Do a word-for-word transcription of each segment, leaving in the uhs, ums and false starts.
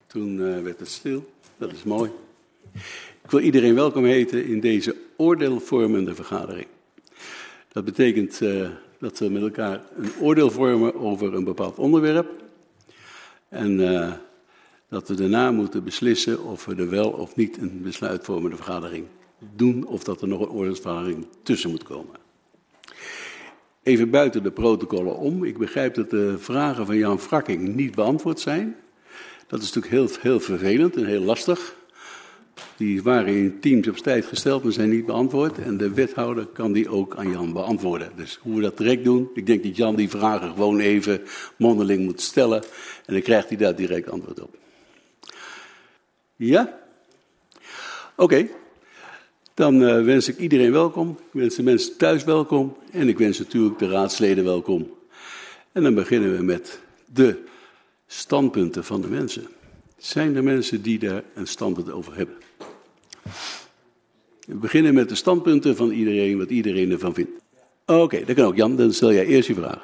Toen uh, werd het stil. Dat is mooi. Ik wil iedereen welkom heten in deze oordeelvormende vergadering. Dat betekent uh, dat we met elkaar een oordeel vormen over een bepaald onderwerp. En uh, dat we daarna moeten beslissen of we er wel of niet een besluitvormende vergadering doen. Of dat er nog een oordeelsvergadering tussen moet komen. Even buiten de protocollen om. Ik begrijp dat de vragen van Jan Frakking niet beantwoord zijn. Dat is natuurlijk heel, heel vervelend en heel lastig. Die waren in teams op tijd gesteld, maar zijn niet beantwoord. En de wethouder kan die ook aan Jan beantwoorden. Dus hoe we dat direct doen, ik denk dat Jan die vragen gewoon even mondeling moet stellen. En dan krijgt hij daar direct antwoord op. Ja? Oké. Okay. Dan uh, wens ik iedereen welkom. Ik wens de mensen thuis welkom. En ik wens natuurlijk de raadsleden welkom. En dan beginnen we met de standpunten van de mensen. Zijn er mensen die daar een standpunt over hebben? We beginnen met de standpunten van iedereen, wat iedereen ervan vindt. Oké, okay, dat kan ook. Jan, dan stel jij eerst je vraag.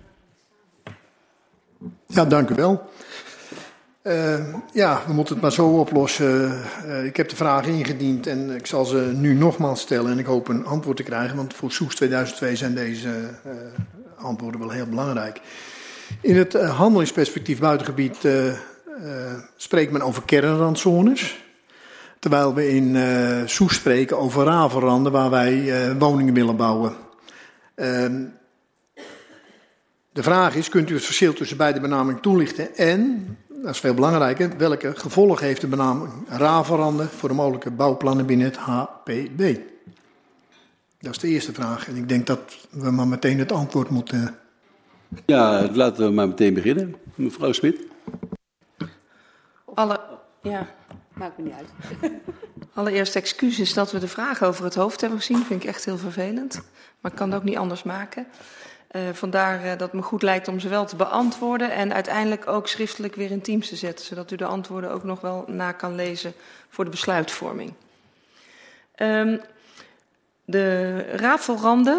Ja, dank u wel. Uh, ja, we moeten het maar zo oplossen. Uh, ik heb de vragen ingediend en ik zal ze nu nogmaals stellen en ik hoop een antwoord te krijgen, want voor Soest tweeduizend twee zijn deze uh, antwoorden wel heel belangrijk. In het uh, handelingsperspectief buitengebied uh, uh, spreekt men over kernrandzones, terwijl we in uh, Soest spreken over ravelranden waar wij uh, woningen willen bouwen. Uh, de vraag is, kunt u het verschil tussen beide benamingen toelichten en, dat is veel belangrijker, welke gevolgen heeft de benaming ravelranden voor de mogelijke bouwplannen binnen het H P B? Dat is de eerste vraag en ik denk dat we maar meteen het antwoord moeten. Ja, laten we maar meteen beginnen. Mevrouw Smit. Alle, ja, maakt me niet uit. Allereerst excuses dat we de vragen over het hoofd hebben gezien. Vind ik echt heel vervelend. Maar ik kan het ook niet anders maken. Uh, vandaar uh, dat het me goed lijkt om ze wel te beantwoorden. En uiteindelijk ook schriftelijk weer in Teams te zetten. Zodat u de antwoorden ook nog wel na kan lezen voor de besluitvorming. Um, de rafelranden.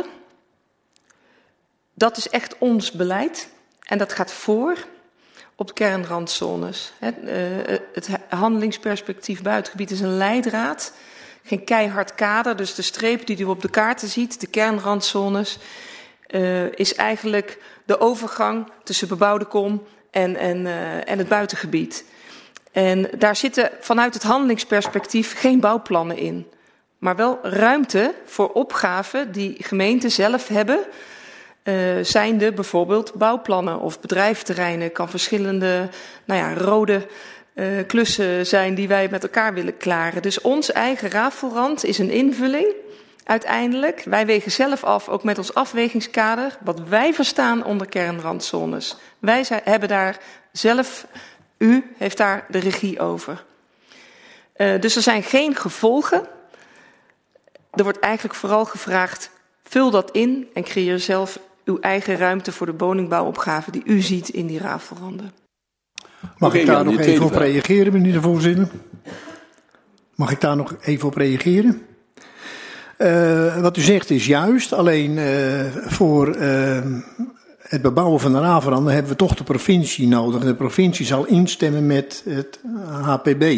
Dat is echt ons beleid en dat gaat voor op kernrandzones. Het, uh, het handelingsperspectief buitengebied is een leidraad, geen keihard kader. Dus de streep die u op de kaarten ziet, de kernrandzones, uh, is eigenlijk de overgang tussen bebouwde kom en, en, uh, en het buitengebied. En daar zitten vanuit het handelingsperspectief geen bouwplannen in, maar wel ruimte voor opgaven die gemeenten zelf hebben. Uh, zijnde bijvoorbeeld bouwplannen of bedrijfterreinen, kan verschillende nou ja, rode uh, klussen zijn die wij met elkaar willen klaren. Dus ons eigen rafelrand is een invulling uiteindelijk. Wij wegen zelf af, ook met ons afwegingskader, wat wij verstaan onder kernrandzones. Wij zijn, hebben daar zelf, u heeft daar de regie over. Uh, dus er zijn geen gevolgen. Er wordt eigenlijk vooral gevraagd, vul dat in en creëer zelf uw eigen ruimte voor de woningbouwopgave die u ziet in die rafelranden. Mag ik daar nog even op reageren, meneer de voorzitter? Mag ik daar nog even op reageren? Uh, wat u zegt is juist, alleen uh, voor uh, het bebouwen van de rafelranden hebben we toch de provincie nodig. De provincie zal instemmen met het H P B.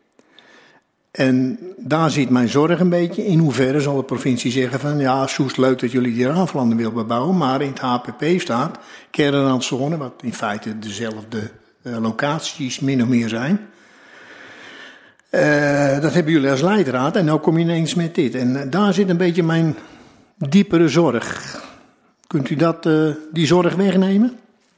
En daar zit mijn zorg een beetje. In hoeverre zal de provincie zeggen van ja, Soest, leuk dat jullie die rafelranden willen bebouwen, maar in het H P P staat kernrandzone, wat in feite dezelfde uh, locaties min of meer zijn. Uh, dat hebben jullie als leidraad en nou kom je ineens met dit. En uh, daar zit een beetje mijn diepere zorg. Kunt u dat, uh, die zorg wegnemen?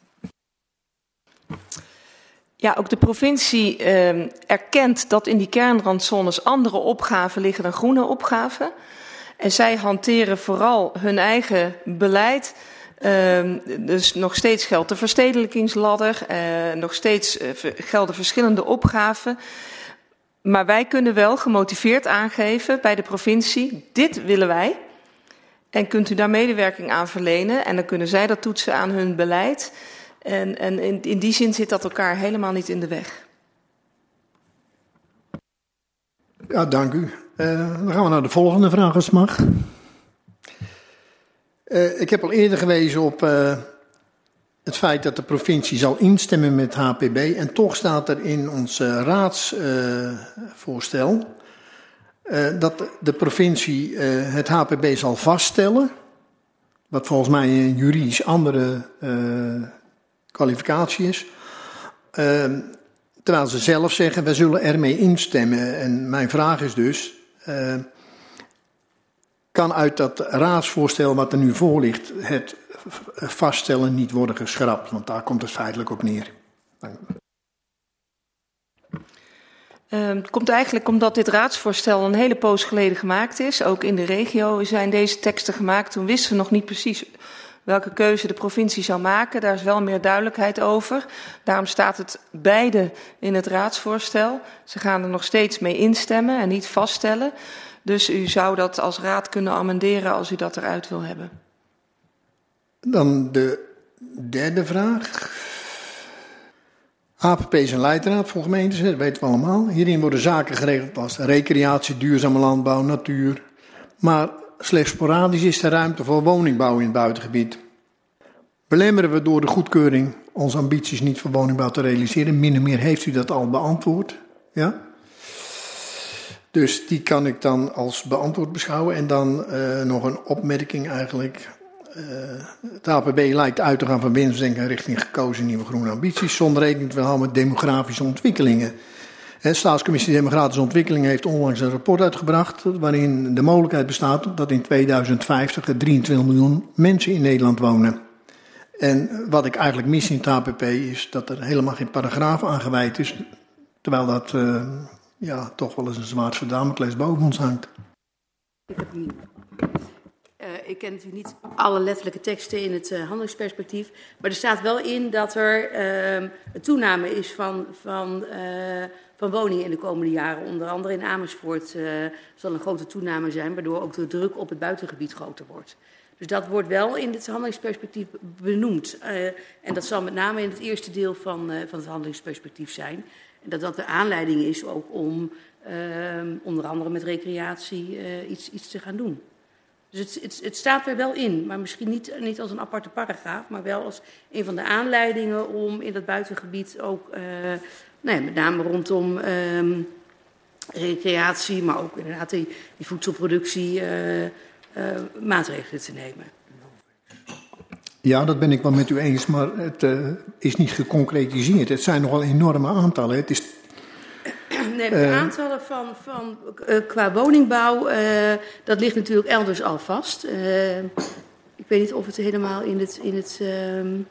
Ja, ook de provincie eh, erkent dat in die kernrandzones andere opgaven liggen dan groene opgaven. En zij hanteren vooral hun eigen beleid. Uh, dus nog steeds geldt de verstedelijkingsladder, uh, nog steeds uh, gelden verschillende opgaven. Maar wij kunnen wel gemotiveerd aangeven bij de provincie, dit willen wij. En kunt u daar medewerking aan verlenen en dan kunnen zij dat toetsen aan hun beleid. En, en in, in die zin zit dat elkaar helemaal niet in de weg. Ja, dank u. Uh, dan gaan we naar de volgende vraag, als het mag. Uh, ik heb al eerder gewezen op uh, het feit dat de provincie zal instemmen met H P B. En toch staat er in ons uh, raadsvoorstel uh, uh, dat de provincie uh, het H P B zal vaststellen. Wat volgens mij een juridisch andere uh, kwalificatie is. Uh, terwijl ze zelf zeggen, wij zullen ermee instemmen. En mijn vraag is dus, uh, kan uit dat raadsvoorstel wat er nu voor ligt, het vaststellen niet worden geschrapt? Want daar komt het feitelijk op neer. Dank u. Uh, het komt eigenlijk omdat dit raadsvoorstel een hele poos geleden gemaakt is. Ook in de regio zijn deze teksten gemaakt. Toen wisten we nog niet precies welke keuze de provincie zou maken. Daar is wel meer duidelijkheid over. Daarom staat het beide in het raadsvoorstel. Ze gaan er nog steeds mee instemmen en niet vaststellen. Dus u zou dat als raad kunnen amenderen als u dat eruit wil hebben. Dan de derde vraag. H P P is een leidraad voor gemeentes, dat weten we allemaal. Hierin worden zaken geregeld als recreatie, duurzame landbouw, natuur. Maar slechts sporadisch is er ruimte voor woningbouw in het buitengebied. Belemmeren we door de goedkeuring onze ambities niet voor woningbouw te realiseren? Min of meer heeft u dat al beantwoord. Ja? Dus die kan ik dan als beantwoord beschouwen. En dan uh, nog een opmerking eigenlijk. Uh, het H P B lijkt uit te gaan van winstdenken richting gekozen nieuwe groene ambities, zonder rekening te houden met demografische ontwikkelingen. De Staatscommissie Demografische Ontwikkeling heeft onlangs een rapport uitgebracht waarin de mogelijkheid bestaat dat in tweeduizend vijftig er drieëntwintig miljoen mensen in Nederland wonen. En wat ik eigenlijk mis in het H P P is dat er helemaal geen paragraaf aan gewijd is, terwijl dat uh, ja, toch wel eens een zwaard van Damocles boven ons hangt. Ik heb niet. Uh, ik ken natuurlijk niet alle letterlijke teksten in het uh, handelingsperspectief. Maar er staat wel in dat er uh, een toename is van, van, uh, van woningen in de komende jaren. Onder andere in Amersfoort uh, zal een grote toename zijn, waardoor ook de druk op het buitengebied groter wordt. Dus dat wordt wel in het handelingsperspectief benoemd. Uh, en dat zal met name in het eerste deel van, uh, van het handelingsperspectief zijn. En dat dat de aanleiding is ook om uh, onder andere met recreatie uh, iets, iets te gaan doen. Dus het, het, het staat er wel in, maar misschien niet, niet als een aparte paragraaf, maar wel als een van de aanleidingen om in dat buitengebied ook, uh, nou ja, met name rondom uh, recreatie, maar ook inderdaad die, die voedselproductie, uh, uh, maatregelen te nemen. Ja, dat ben ik wel met u eens, maar het uh, is niet geconcretiseerd. Het zijn nogal enorme aantallen. Het is... Nee, de uh, aantallen van, van uh, qua woningbouw, uh, dat ligt natuurlijk elders al vast. Uh, ik weet niet of het helemaal in het, in het um,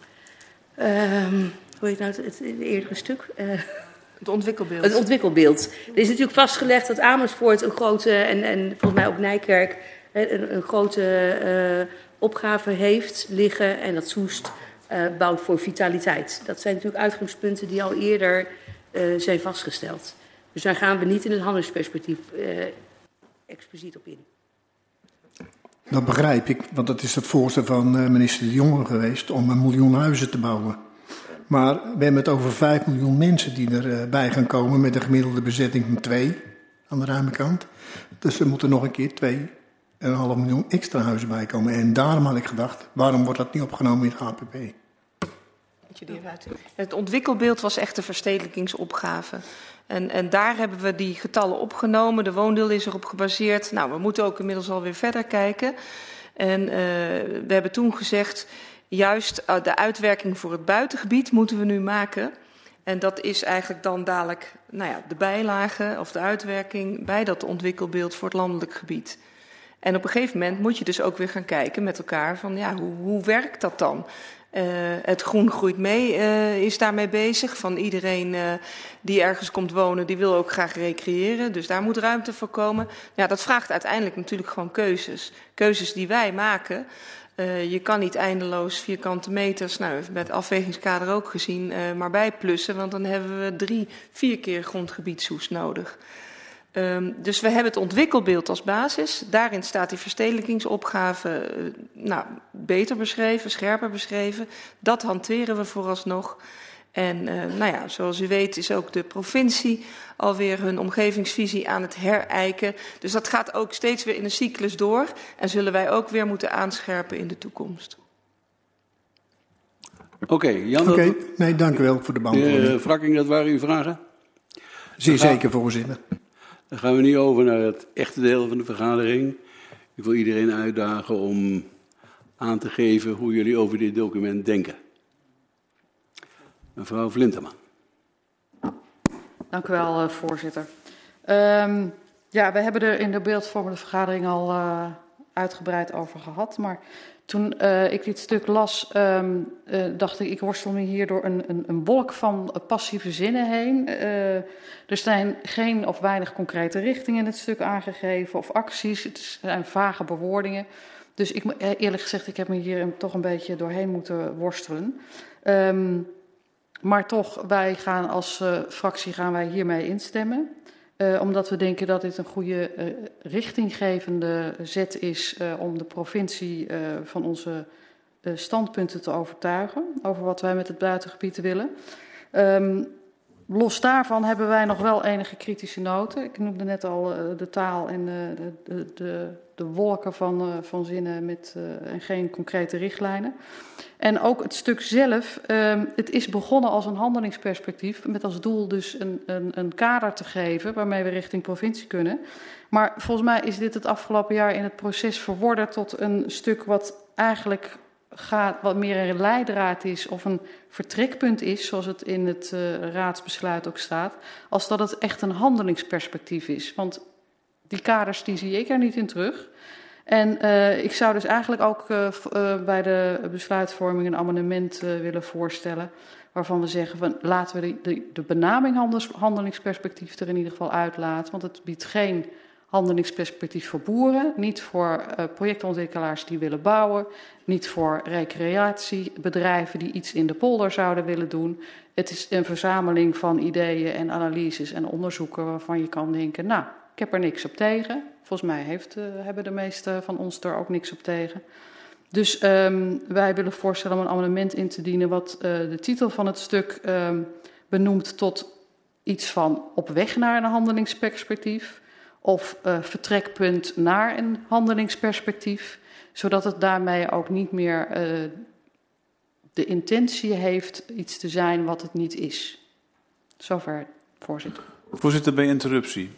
um, hoe heet nou het, het, het eerdere stuk? Uh, het ontwikkelbeeld. Het ontwikkelbeeld. Er is natuurlijk vastgelegd dat Amersfoort een grote, en, en volgens mij ook Nijkerk, een, een grote uh, opgave heeft liggen en dat Soest uh, bouwt voor vitaliteit. Dat zijn natuurlijk uitgangspunten die al eerder Uh, zijn vastgesteld. Dus daar gaan we niet in het handelingsperspectief uh, expliciet op in. Dat begrijp ik, want dat is het voorstel van uh, minister De Jonge geweest om een miljoen huizen te bouwen. Maar we hebben het over vijf miljoen mensen die erbij uh, gaan komen met een gemiddelde bezetting van twee aan de ruime kant. Dus er moeten nog een keer twee en een half miljoen extra huizen bij komen. En daarom had ik gedacht, waarom wordt dat niet opgenomen in het H P P? Het ontwikkelbeeld was echt de verstedelijkingsopgave. En, en daar hebben we die getallen opgenomen. De woondeel is erop gebaseerd. Nou, we moeten ook inmiddels alweer verder kijken. En uh, we hebben toen gezegd, juist uh, de uitwerking voor het buitengebied moeten we nu maken. En dat is eigenlijk dan dadelijk nou ja, de bijlage of de uitwerking bij dat ontwikkelbeeld voor het landelijk gebied. En op een gegeven moment moet je dus ook weer gaan kijken met elkaar van ja, hoe, hoe werkt dat dan? Uh, het Groen Groeit Mee uh, is daarmee bezig. Van iedereen uh, die ergens komt wonen, die wil ook graag recreëren. Dus daar moet ruimte voor komen. Ja, dat vraagt uiteindelijk natuurlijk gewoon keuzes. Keuzes die wij maken. Uh, je kan niet eindeloos vierkante meters, nou, met het afwegingskader ook gezien, uh, maar bijplussen. Want dan hebben we drie, vier keer grondgebiedsoes nodig. Um, dus we hebben het ontwikkelbeeld als basis. Daarin staat die verstedelijkingsopgave uh, nou, beter beschreven, scherper beschreven. Dat hanteren we vooralsnog. En uh, nou ja, zoals u weet is ook de provincie alweer hun omgevingsvisie aan het herijken. Dus dat gaat ook steeds weer in een cyclus door. En zullen wij ook weer moeten aanscherpen in de toekomst. Oké, okay, Jan. Oké, okay, nee, dank u wel voor de beantwoording. De Frakking, dat waren uw vragen? Zeer gaan, zeker, voorzitter. Dan gaan we nu over naar het echte deel van de vergadering. Ik wil iedereen uitdagen om aan te geven hoe jullie over dit document denken. Mevrouw Flinteman. Dank u wel, uh, voorzitter. Um, ja, we hebben er in de beeldvormende vergadering al uh, uitgebreid over gehad. Maar toen uh, ik dit stuk las, um, uh, dacht ik, ik worstel me hier door een, een, een wolk van uh, passieve zinnen heen. Uh, er zijn geen of weinig concrete richtingen in het stuk aangegeven of acties. Het zijn vage bewoordingen. Dus ik, eerlijk gezegd, ik heb me hier toch een beetje doorheen moeten worstelen. Um, maar toch, wij gaan als uh, fractie gaan wij hiermee instemmen. Uh, omdat we denken dat dit een goede uh, richtinggevende zet is uh, om de provincie uh, van onze uh, standpunten te overtuigen over wat wij met het buitengebied willen. Um, los daarvan hebben wij nog wel enige kritische noten. Ik noemde net al uh, de taal en uh, de, de, de, de wolken van, uh, van zinnen met, uh, en geen concrete richtlijnen. En ook het stuk zelf, uh, het is begonnen als een handelingsperspectief met als doel dus een, een, een kader te geven waarmee we richting provincie kunnen. Maar volgens mij is dit het afgelopen jaar in het proces verworden tot een stuk wat eigenlijk gaat, wat meer een leidraad is of een vertrekpunt is, zoals het in het uh, raadsbesluit ook staat, als dat het echt een handelingsperspectief is. Want die kaders die zie ik er niet in terug. En uh, ik zou dus eigenlijk ook uh, uh, bij de besluitvorming een amendement uh, willen voorstellen, waarvan we zeggen van laten we de, de, de benaming handels, handelingsperspectief er in ieder geval uitlaten, want het biedt geen handelingsperspectief voor boeren, niet voor uh, projectontwikkelaars die willen bouwen, niet voor recreatiebedrijven die iets in de polder zouden willen doen. Het is een verzameling van ideeën en analyses en onderzoeken waarvan je kan denken, nou, ik heb er niks op tegen. Volgens mij heeft, uh, hebben de meeste van ons er ook niks op tegen. Dus um, wij willen voorstellen om een amendement in te dienen wat uh, de titel van het stuk um, benoemt tot iets van op weg naar een handelingsperspectief of uh, vertrekpunt naar een handelingsperspectief, zodat het daarmee ook niet meer uh, de intentie heeft iets te zijn wat het niet is. Zover, voorzitter. Voorzitter, bij interruptie.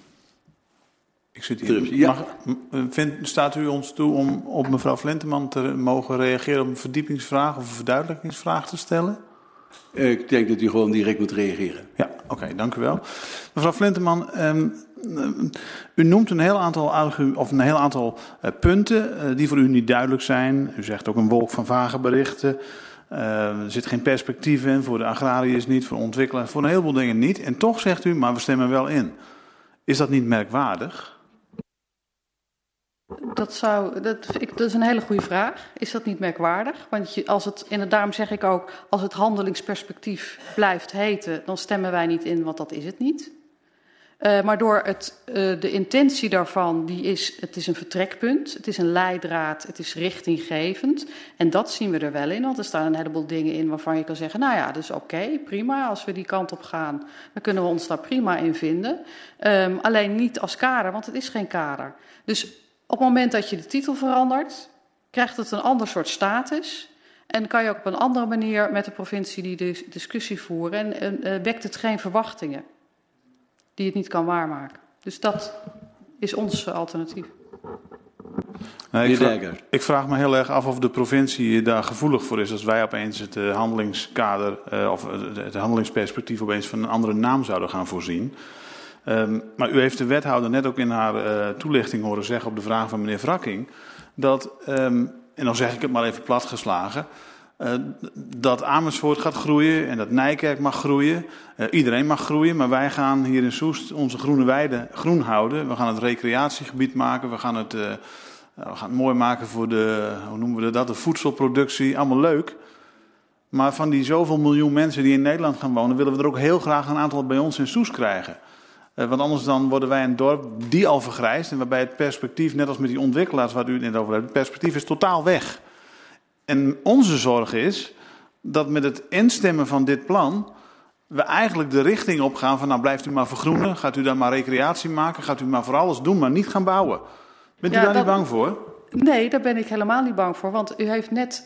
Ik zit hier. Ja. Mag, vind, staat u ons toe om op mevrouw Flinteman te mogen reageren op een verdiepingsvraag of een verduidelijkingsvraag te stellen? Ik denk dat u gewoon direct moet reageren. Ja, oké, okay, dank u wel. Mevrouw Flinteman, um, um, u noemt een heel aantal, of een heel aantal uh, punten uh, die voor u niet duidelijk zijn. U zegt ook een wolk van vage berichten. Uh, er zit geen perspectief in, voor de agrariërs niet, voor de ontwikkelaars, voor een heleboel dingen niet. En toch zegt u, maar we stemmen wel in. Is dat niet merkwaardig? Dat, zou, dat, ik, dat is een hele goede vraag. Is dat niet merkwaardig? Want je, als het, en daarom zeg ik ook, als het handelingsperspectief blijft heten, dan stemmen wij niet in, want dat is het niet. Uh, maar door het, uh, de intentie daarvan, die is, het is een vertrekpunt, het is een leidraad, het is richtinggevend. En dat zien we er wel in, want er staan een heleboel dingen in waarvan je kan zeggen, nou ja, dat is oké, okay, prima, als we die kant op gaan, dan kunnen we ons daar prima in vinden. Um, alleen niet als kader, want het is geen kader. Dus op het moment dat je de titel verandert, krijgt het een ander soort status. En kan je ook op een andere manier met de provincie die discussie voeren. En, en uh, wekt het geen verwachtingen die het niet kan waarmaken. Dus dat is ons alternatief. Nee, ik, vraag, ik vraag me heel erg af of de provincie daar gevoelig voor is als wij opeens het uh, handelingskader uh, of uh, het handelingsperspectief opeens van een andere naam zouden gaan voorzien. Um, maar u heeft de wethouder net ook in haar uh, toelichting horen zeggen op de vraag van meneer Frakking, dat, um, en dan zeg ik het maar even platgeslagen, uh, dat Amersfoort gaat groeien en dat Nijkerk mag groeien. Uh, iedereen mag groeien, maar wij gaan hier in Soest onze groene weide groen houden. We gaan het recreatiegebied maken, we gaan het, uh, we gaan het mooi maken voor de, hoe noemen we dat, de voedselproductie, allemaal leuk. Maar van die zoveel miljoen mensen die in Nederland gaan wonen, willen we er ook heel graag een aantal bij ons in Soest krijgen. Uh, want anders dan worden wij een dorp die al vergrijst en waarbij het perspectief, net als met die ontwikkelaars waar u het net over hebt, het perspectief is totaal weg. En onze zorg is dat met het instemmen van dit plan we eigenlijk de richting opgaan van nou blijft u maar vergroenen, gaat u dan maar recreatie maken, gaat u maar voor alles doen, maar niet gaan bouwen. Bent u ja, daar dat, niet bang voor? Nee, daar ben ik helemaal niet bang voor, want u heeft net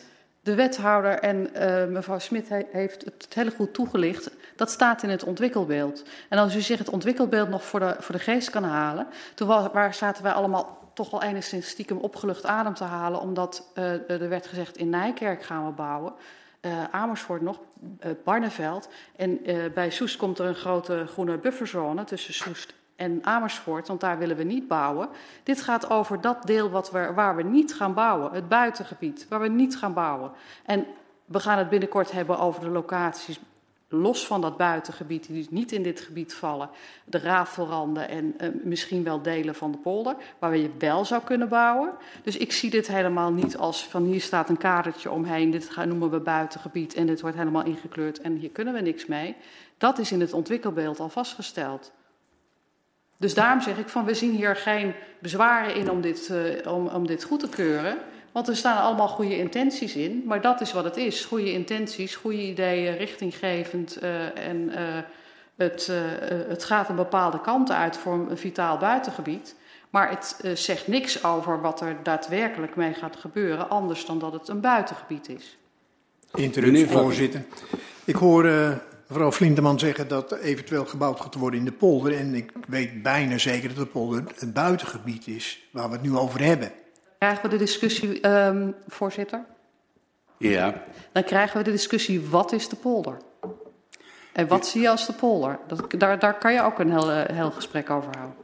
De wethouder en uh, mevrouw Smit he, heeft het hele goed toegelicht. Dat staat in het ontwikkelbeeld. En als u zich het ontwikkelbeeld nog voor de, voor de geest kan halen. Toen was, waar zaten wij allemaal toch wel enigszins stiekem opgelucht adem te halen. Omdat uh, er werd gezegd in Nijkerk gaan we bouwen. Uh, Amersfoort nog, uh, Barneveld. En uh, bij Soest komt er een grote groene bufferzone tussen Soest en Amersfoort, want daar willen we niet bouwen. Dit gaat over dat deel wat we, waar we niet gaan bouwen, het buitengebied, waar we niet gaan bouwen. En we gaan het binnenkort hebben over de locaties los van dat buitengebied, die dus niet in dit gebied vallen. De rafelranden en uh, misschien wel delen van de polder, waar je wel zou kunnen bouwen. Dus ik zie dit helemaal niet als van hier staat een kadertje omheen, dit noemen we buitengebied en dit wordt helemaal ingekleurd en hier kunnen we niks mee. Dat is in het ontwikkelbeeld al vastgesteld. Dus daarom zeg ik van we zien hier geen bezwaren in om dit, uh, om, om dit goed te keuren. Want er staan allemaal goede intenties in. Maar dat is wat het is. Goede intenties, goede ideeën, richtinggevend. Uh, en uh, het, uh, het gaat een bepaalde kant uit voor een vitaal buitengebied. Maar het uh, zegt niks over wat er daadwerkelijk mee gaat gebeuren. Anders dan dat het een buitengebied is. Interruptie, voorzitter. Ik hoor uh, mevrouw Flinteman zeggen dat er eventueel gebouwd gaat worden in de polder. En ik weet bijna zeker dat de polder het buitengebied is waar we het nu over hebben. Krijgen we de discussie, um, voorzitter? Ja. Dan krijgen we de discussie, wat is de polder? En wat zie je als de polder? Dat, daar, daar kan je ook een heel, heel gesprek over houden.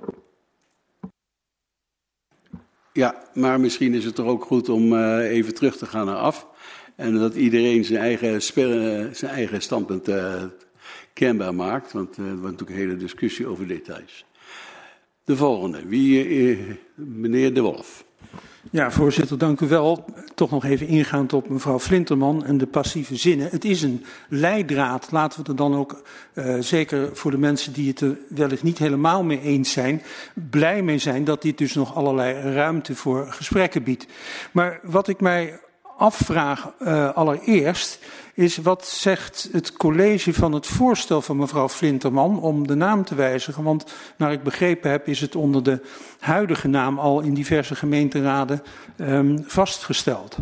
Ja, maar misschien is het toch ook goed om uh, even terug te gaan naar af. En dat iedereen zijn eigen, spel, zijn eigen standpunt uh, kenbaar maakt. Want uh, er wordt natuurlijk een hele discussie over details. De volgende, wie, uh, meneer De Wolf. Ja, voorzitter, dank u wel. Toch nog even ingaand op mevrouw Flinterman en de passieve zinnen. Het is een leidraad. Laten we er dan ook, uh, zeker voor de mensen die het er wellicht niet helemaal mee eens zijn, blij mee zijn dat dit dus nog allerlei ruimte voor gesprekken biedt. Maar wat ik mij afvraag uh, allereerst is wat zegt het college van het voorstel van mevrouw Flinterman om de naam te wijzigen. Want naar ik begrepen heb is het onder de huidige naam al in diverse gemeenteraden um, vastgesteld.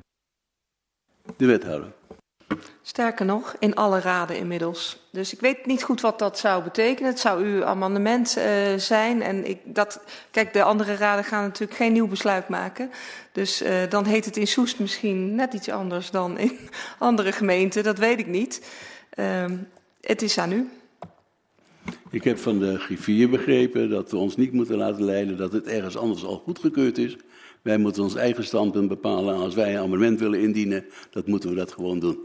De wethouder. Sterker nog, in alle raden inmiddels. Dus ik weet niet goed wat dat zou betekenen. Het zou uw amendement uh, zijn. En ik, dat, kijk, de andere raden gaan natuurlijk geen nieuw besluit maken. Dus uh, dan heet het in Soest misschien net iets anders dan in andere gemeenten. Dat weet ik niet. Uh, het is aan u. Ik heb van de griffier begrepen dat we ons niet moeten laten leiden dat het ergens anders al goedgekeurd is. Wij moeten ons eigen standpunt bepalen. Als wij een amendement willen indienen, dat moeten we dat gewoon doen.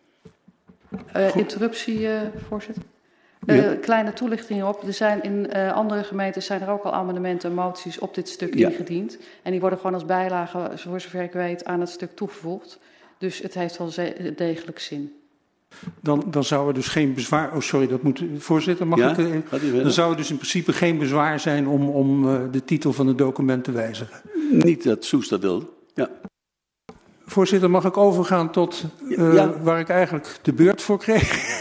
Uh, interruptie, uh, voorzitter. Uh, ja. Kleine toelichting op. Er zijn in uh, andere gemeenten zijn er ook al amendementen en moties op dit stuk ja. ingediend. En die worden gewoon als bijlage, voor zover ik weet, aan het stuk toegevoegd. Dus het heeft wel degelijk zin. Dan, dan zou er dus geen bezwaar... Oh, sorry, dat moet... Voorzitter, mag ja? ik... Uh, dan zou er dus in principe geen bezwaar zijn om, om uh, de titel van het document te wijzigen. Niet dat Soest dat wil. Ja. Voorzitter, mag ik overgaan tot uh, ja. waar ik eigenlijk de beurt voor kreeg?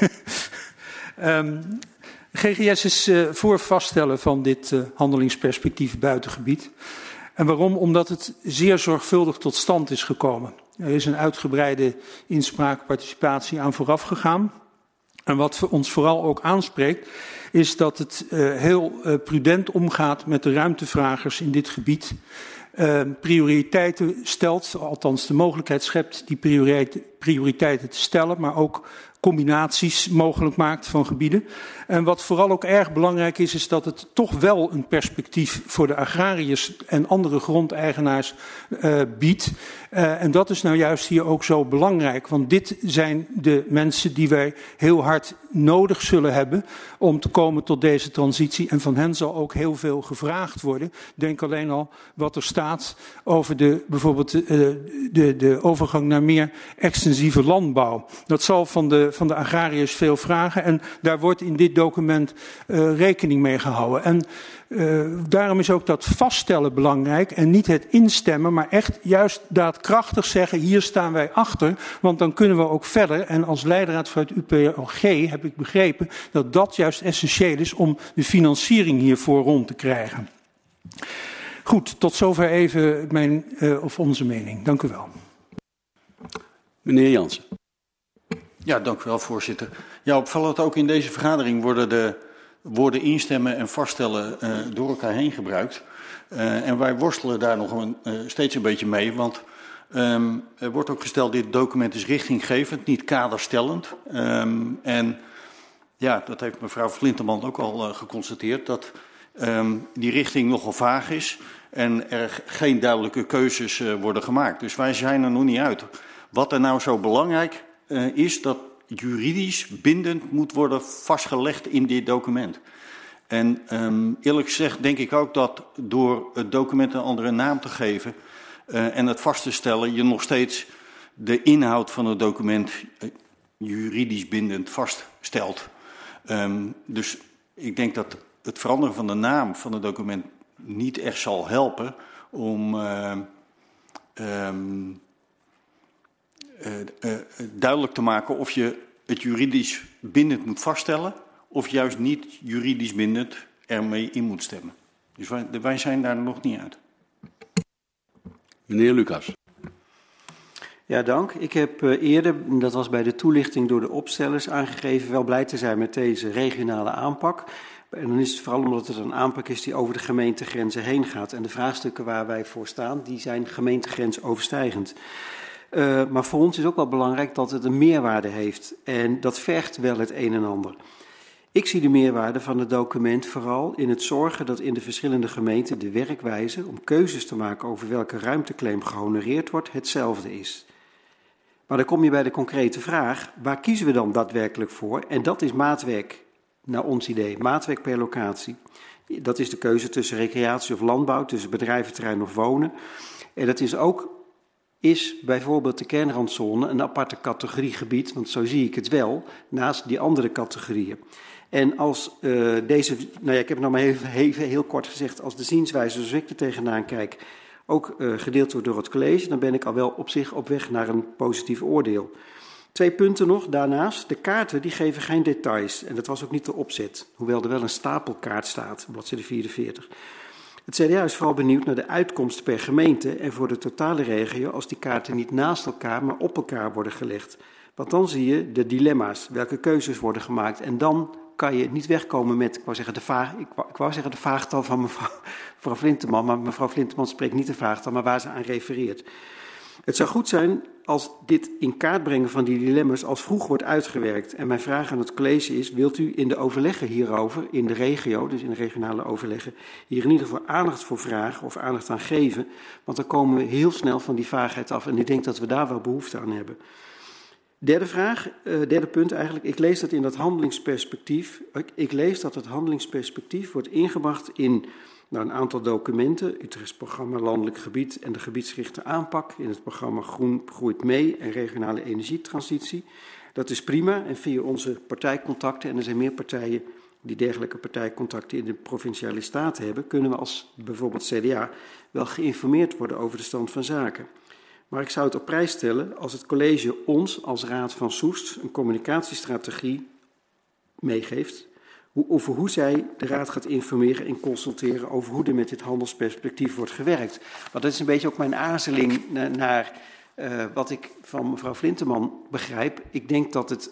um, G G S is uh, voor vaststellen van dit uh, handelingsperspectief buitengebied. En waarom? Omdat het zeer zorgvuldig tot stand is gekomen. Er is een uitgebreide inspraak, participatie aan vooraf gegaan. En wat ons vooral ook aanspreekt, is dat het uh, heel uh, prudent omgaat met de ruimtevragers in dit gebied. Uh, prioriteiten stelt, althans de mogelijkheid schept die prioriteiten te stellen, maar ook combinaties mogelijk maakt van gebieden. En wat vooral ook erg belangrijk is, is dat het toch wel een perspectief voor de agrariërs en andere grondeigenaars uh, biedt. Uh, en dat is nou juist hier ook zo belangrijk, want dit zijn de mensen die wij heel hard nodig zullen hebben om te komen tot deze transitie. En van hen zal ook heel veel gevraagd worden. Denk alleen al wat er staat over de, bijvoorbeeld uh, de, de overgang naar meer extensieve landbouw. Dat zal van de, van de agrariërs veel vragen en daar wordt in dit document uh, rekening mee gehouden. En uh, daarom is ook dat vaststellen belangrijk en niet het instemmen, maar echt juist daadkrachtig zeggen, hier staan wij achter, want dan kunnen we ook verder. En als leidraad van het U P L G heb ik begrepen dat dat juist essentieel is om de financiering hiervoor rond te krijgen. Goed, tot zover even mijn uh, of onze mening. Dank u wel. Meneer Jansen. Ja, dank u wel, voorzitter. Ja, opvallend ook in deze vergadering worden de woorden instemmen en vaststellen uh, door elkaar heen gebruikt. Uh, en wij worstelen daar nog een, uh, steeds een beetje mee, want um, er wordt ook gesteld, dit document is richtinggevend, niet kaderstellend. Um, en ja, dat heeft mevrouw Flinteman ook al uh, geconstateerd, dat um, die richting nogal vaag is en er geen duidelijke keuzes uh, worden gemaakt. Dus wij zijn er nog niet uit. Wat er nou zo belangrijk uh, is, dat juridisch bindend moet worden vastgelegd in dit document. En um, eerlijk gezegd denk ik ook dat door het document een andere naam te geven uh, en het vast te stellen, je nog steeds de inhoud van het document uh, juridisch bindend vaststelt. Um, dus ik denk dat het veranderen van de naam van het document niet echt zal helpen om uh, um, uh, uh, duidelijk te maken of je het juridisch bindend moet vaststellen of juist niet juridisch bindend ermee in moet stemmen. Dus wij, wij zijn daar nog niet uit. Meneer Lucas. Ja, dank. Ik heb uh, eerder, dat was bij de toelichting door de opstellers, aangegeven wel blij te zijn met deze regionale aanpak. En dan is het vooral omdat het een aanpak is die over de gemeentegrenzen heen gaat. En de vraagstukken waar wij voor staan, die zijn gemeentegrensoverstijgend. Uh, maar voor ons is ook wel belangrijk dat het een meerwaarde heeft. En dat vergt wel het een en ander. Ik zie de meerwaarde van het document vooral in het zorgen dat in de verschillende gemeenten de werkwijze om keuzes te maken over welke ruimteclaim gehonoreerd wordt hetzelfde is. Maar dan kom je bij de concrete vraag, waar kiezen we dan daadwerkelijk voor? En dat is maatwerk, naar ons idee, maatwerk per locatie. Dat is de keuze tussen recreatie of landbouw, tussen bedrijventerrein of wonen. En dat is ook, is bijvoorbeeld de kernrandzone een aparte categorie gebied, want zo zie ik het wel, naast die andere categorieën. En als uh, deze, nou ja, ik heb het nog maar even, even heel kort gezegd, als de zienswijze zoals ik er tegenaan kijk, ook uh, gedeeld wordt door het college, dan ben ik al wel op zich op weg naar een positief oordeel. Twee punten nog daarnaast. De kaarten die geven geen details en dat was ook niet de opzet, hoewel er wel een stapelkaart staat, bladzijde vierenveertig. Het C D A is vooral benieuwd naar de uitkomst per gemeente en voor de totale regio als die kaarten niet naast elkaar, maar op elkaar worden gelegd. Want dan zie je de dilemma's, welke keuzes worden gemaakt en dan kan je niet wegkomen met, ik wou zeggen de, vaag, ik wou, ik wou zeggen de vaagtal van mevrouw, mevrouw Flinteman, maar mevrouw Flinteman spreekt niet de vaagtal, maar waar ze aan refereert. Het zou goed zijn als dit in kaart brengen van die dilemma's als vroeg wordt uitgewerkt. En mijn vraag aan het college is, wilt u in de overleggen hierover, in de regio, dus in de regionale overleggen, hier in ieder geval aandacht voor vragen of aandacht aan geven? Want dan komen we heel snel van die vaagheid af en ik denk dat we daar wel behoefte aan hebben. Derde vraag, uh, derde punt eigenlijk. Ik lees dat in dat handelingsperspectief, ik, ik lees dat het handelingsperspectief wordt ingebracht in nou, een aantal documenten, Utrechts programma Landelijk Gebied en de gebiedsgerichte aanpak, in het programma Groen groeit mee en regionale energietransitie. Dat is prima en via onze partijcontacten, en er zijn meer partijen die dergelijke partijcontacten in de provinciale staten hebben, kunnen we als bijvoorbeeld C D A wel geïnformeerd worden over de stand van zaken. Maar ik zou het op prijs stellen als het college ons als Raad van Soest een communicatiestrategie meegeeft over hoe zij de Raad gaat informeren en consulteren over hoe er met dit handelsperspectief wordt gewerkt. Want dat is een beetje ook mijn aarzeling naar uh, wat ik van mevrouw Flinteman begrijp. Ik denk dat het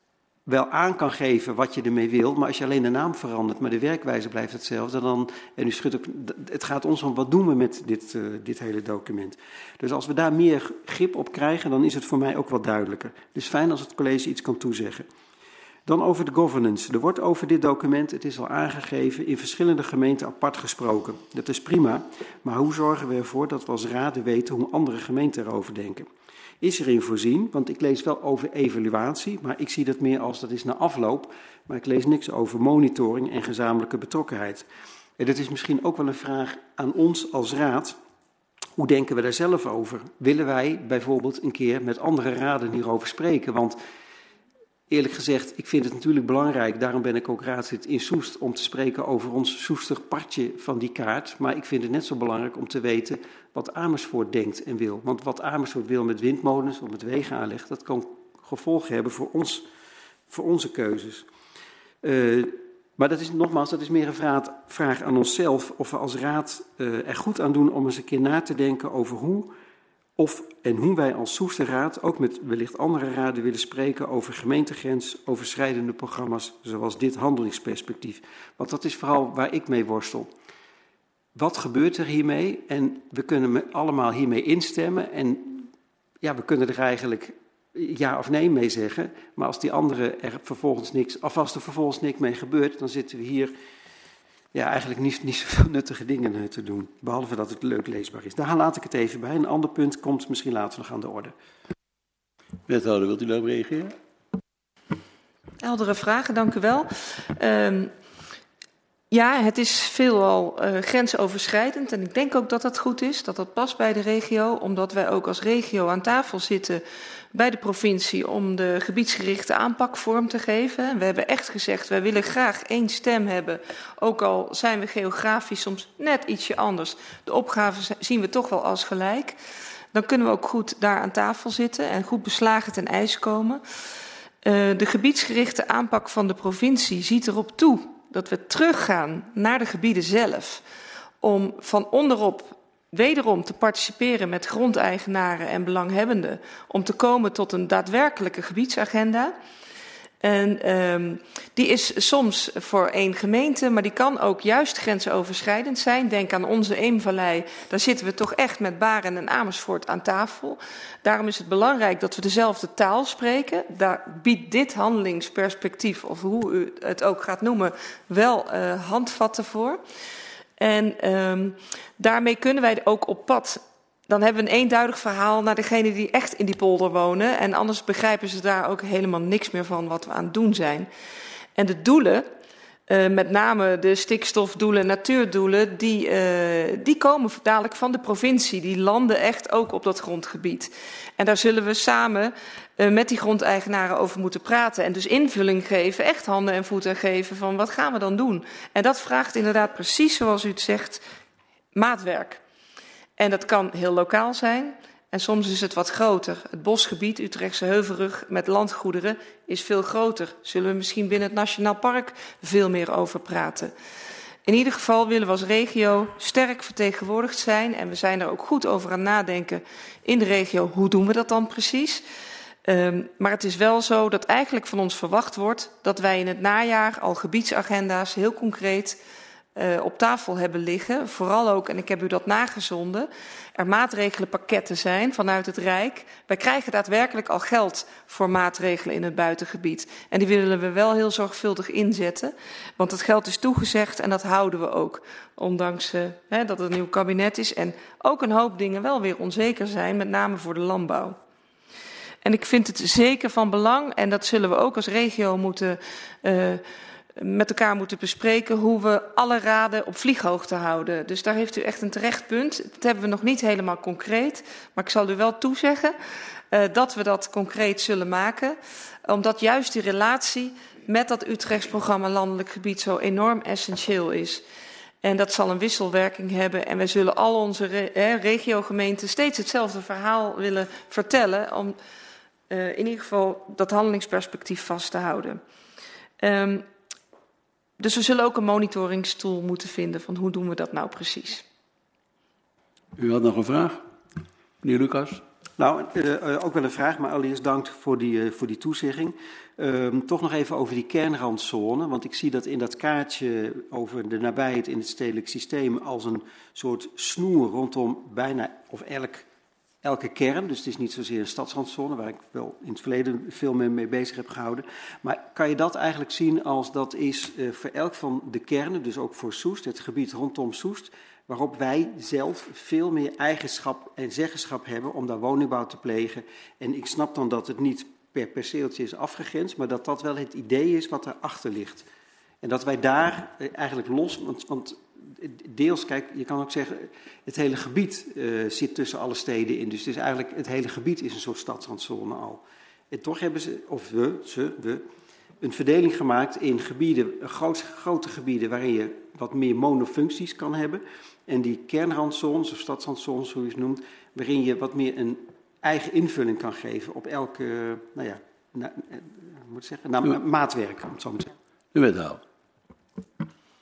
wel aan kan geven wat je ermee wil, maar als je alleen de naam verandert, maar de werkwijze blijft hetzelfde, dan, en u schudt ook, het gaat ons om wat doen we met dit, uh, dit hele document. Dus als we daar meer grip op krijgen, dan is het voor mij ook wat duidelijker. Dus fijn als het college iets kan toezeggen. Dan over de governance. Er wordt over dit document, het is al aangegeven, in verschillende gemeenten apart gesproken. Dat is prima, maar hoe zorgen we ervoor dat we als raden weten hoe andere gemeenten erover denken? Is erin voorzien, want ik lees wel over evaluatie, maar ik zie dat meer als dat is na afloop, maar ik lees niks over monitoring en gezamenlijke betrokkenheid. En dat is misschien ook wel een vraag aan ons als raad. Hoe denken we daar zelf over? Willen wij bijvoorbeeld een keer met andere raden hierover spreken? Want eerlijk gezegd, ik vind het natuurlijk belangrijk, daarom ben ik ook raadslid in Soest, om te spreken over ons Soester partje van die kaart. Maar ik vind het net zo belangrijk om te weten wat Amersfoort denkt en wil. Want wat Amersfoort wil met windmolens of met wegenaanleg, dat kan gevolgen hebben voor, ons, voor onze keuzes. Uh, maar dat is nogmaals, dat is meer een vraag, vraag aan onszelf of we als raad uh, er goed aan doen om eens een keer na te denken over hoe of en hoe wij als Soesterraad ook met wellicht andere raden willen spreken over gemeentegrensoverschrijdende programma's zoals dit handelingsperspectief. Want dat is vooral waar ik mee worstel. Wat gebeurt er hiermee? En we kunnen allemaal hiermee instemmen en ja, we kunnen er eigenlijk ja of nee mee zeggen. Maar als die anderen er vervolgens niks, of als er vervolgens niks mee gebeurt, dan zitten we hier ja, eigenlijk niet, niet zoveel nuttige dingen te doen. Behalve dat het leuk leesbaar is. Daar laat ik het even bij. Een ander punt komt misschien later nog aan de orde. Wethouder, wilt u daarop reageren? Heldere vragen, dank u wel. Um, ja, het is veelal uh, grensoverschrijdend en ik denk ook dat dat goed is, dat dat past bij de regio, omdat wij ook als regio aan tafel zitten bij de provincie om de gebiedsgerichte aanpak vorm te geven. We hebben echt gezegd, wij willen graag één stem hebben, ook al zijn we geografisch soms net ietsje anders. De opgaven zien we toch wel als gelijk. Dan kunnen we ook goed daar aan tafel zitten en goed beslagen ten ijs komen. Uh, de gebiedsgerichte aanpak van de provincie ziet erop toe dat we teruggaan naar de gebieden zelf, om van onderop wederom te participeren met grondeigenaren en belanghebbenden, om te komen tot een daadwerkelijke gebiedsagenda. En um, die is soms voor één gemeente, maar die kan ook juist grensoverschrijdend zijn. Denk aan onze Eemvallei, daar zitten we toch echt met Baren en Amersfoort aan tafel. Daarom is het belangrijk dat we dezelfde taal spreken. Daar biedt dit handelingsperspectief, of hoe u het ook gaat noemen, wel uh, handvatten voor. En um, daarmee kunnen wij ook op pad. Dan hebben we een eenduidig verhaal naar degenen die echt in die polder wonen. En anders begrijpen ze daar ook helemaal niks meer van wat we aan het doen zijn. En de doelen, uh, met name de stikstofdoelen, natuurdoelen, die, uh, die komen dadelijk van de provincie. Die landen echt ook op dat grondgebied. En daar zullen we samen uh, met die grondeigenaren over moeten praten. En dus invulling geven, echt handen en voeten geven van wat gaan we dan doen. En dat vraagt inderdaad precies zoals u het zegt, maatwerk. En dat kan heel lokaal zijn en soms is het wat groter. Het bosgebied, Utrechtse Heuvelrug met landgoederen, is veel groter. Zullen we misschien binnen het Nationaal Park veel meer over praten. In ieder geval willen we als regio sterk vertegenwoordigd zijn. En we zijn er ook goed over aan nadenken in de regio. Hoe doen we dat dan precies? Um, maar het is wel zo dat eigenlijk van ons verwacht wordt dat wij in het najaar al gebiedsagenda's heel concreet Uh, op tafel hebben liggen. Vooral ook, en ik heb u dat nagezonden, er maatregelenpakketten zijn vanuit het Rijk. Wij krijgen daadwerkelijk al geld voor maatregelen in het buitengebied. En die willen we wel heel zorgvuldig inzetten. Want het geld is toegezegd en dat houden we ook. Ondanks uh, hè, dat het een nieuw kabinet is en ook een hoop dingen wel weer onzeker zijn, met name voor de landbouw. En ik vind het zeker van belang, en dat zullen we ook als regio moeten uh, met elkaar moeten bespreken, hoe we alle raden op vlieghoogte houden. Dus daar heeft u echt een terecht punt. Dat hebben we nog niet helemaal concreet, maar ik zal u wel toezeggen uh, dat we dat concreet zullen maken, omdat juist die relatie met dat Utrechts programma Landelijk Gebied zo enorm essentieel is. En dat zal een wisselwerking hebben en wij zullen al onze re eh, regiogemeenten steeds hetzelfde verhaal willen vertellen om uh, in ieder geval dat handelingsperspectief vast te houden. Um, Dus we zullen ook een monitoringstool moeten vinden van hoe doen we dat nou precies. U had nog een vraag, meneer Lucas? Nou, uh, ook wel een vraag, maar allereerst dank voor die, uh, voor die toezegging. Uh, toch nog even over die kernrandzone, want ik zie dat in dat kaartje over de nabijheid in het stedelijk systeem als een soort snoer rondom bijna of elk, elke kern. Dus het is niet zozeer een stadsrandzone, waar ik wel in het verleden veel mee bezig heb gehouden. Maar kan je dat eigenlijk zien als dat is uh, voor elk van de kernen, dus ook voor Soest, het gebied rondom Soest, waarop wij zelf veel meer eigenschap en zeggenschap hebben om daar woningbouw te plegen. En ik snap dan dat het niet per perceeltje is afgegrensd, maar dat dat wel het idee is wat erachter ligt. En dat wij daar eigenlijk los, want, want deels, kijk, je kan ook zeggen, het hele gebied uh, zit tussen alle steden in. Dus het is eigenlijk, het hele gebied is een soort stadsrandzone al. En toch hebben ze, of we, ze, we, een verdeling gemaakt in gebieden, groot, grote gebieden waarin je wat meer monofuncties kan hebben. En die kernrandzones of stadsrandzones, hoe je het noemt, waarin je wat meer een eigen invulling kan geven op elke, uh, nou ja, na, uh, moet ik zeggen, nou, maatwerk, om het zo te zeggen. De wethouder.